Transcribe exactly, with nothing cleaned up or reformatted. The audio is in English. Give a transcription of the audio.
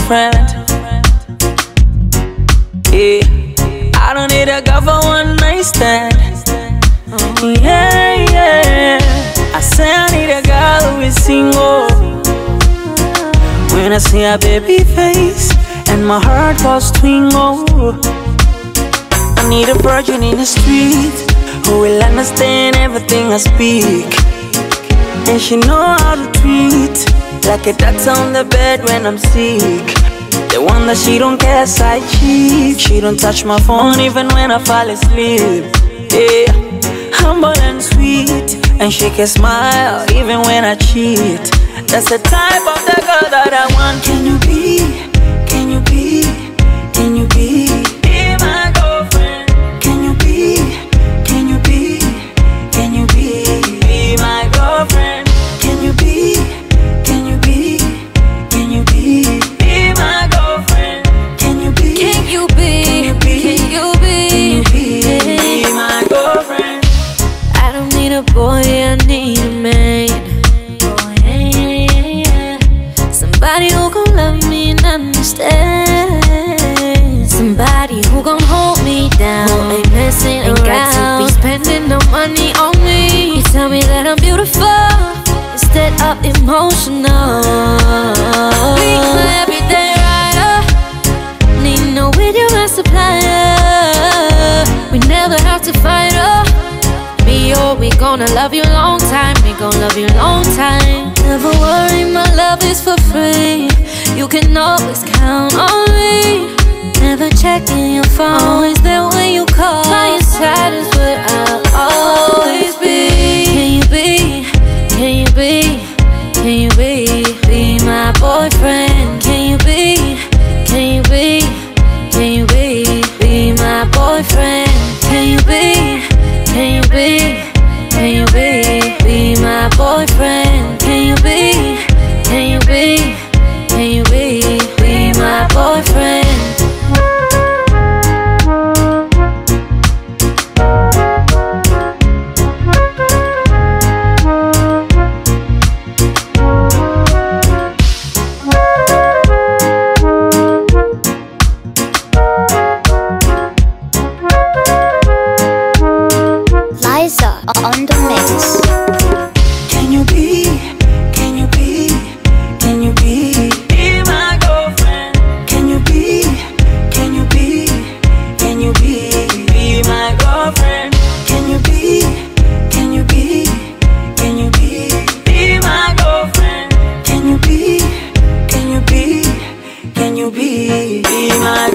friend. Yeah, I don't need a girl for one night stand. Yeah, yeah, I say I need a girl who is single. When I see her baby face and my heart goes twingle, I need a virgin in the street who will understand everything I speak, and she know how to treat like a doctor on the bed when I'm sick. The one that she don't care side cheek. She don't touch my phone even when I fall asleep. Yeah, humble and sweet, and she can smile even when I cheat. That's the type of the girl that I want. Can you be, can you be, can you be, be my girlfriend? Can you be, can you be, can you be, be my girlfriend? Can you be, can you be, can you be, be my girlfriend? Can you be, can you be, can you be, can you be, be my girlfriend? I don't need a boy, I need a man. Somebody who gon' love me and understand. Somebody who gon' hold me down, who ain't messing ain't around, got to be spending no money on me. You tell me that I'm beautiful instead of emotional. Be my everyday rider, need no video and supplier. We never have to fight up. Me or we gonna love you long time. We gon' love you long time. Never worry, my love is for free. You can always count on me. Never checking your phone, always there when you call. By your side is where I'll always be. Can you be, can you be, can you be, be my boyfriend? Can you be, can you be, can you be, be my boyfriend? Can you be, can you be, can you be, be my boyfriend? Can you be, can you be, can you be, be my boyfriend? Liza on the mix. Can you be, can you be, can you be, be my girlfriend? Can you be, can you be, can you be, be my girlfriend? Can you be, can you be, can you be, be my girlfriend? Can you be, can you be, can you be, be my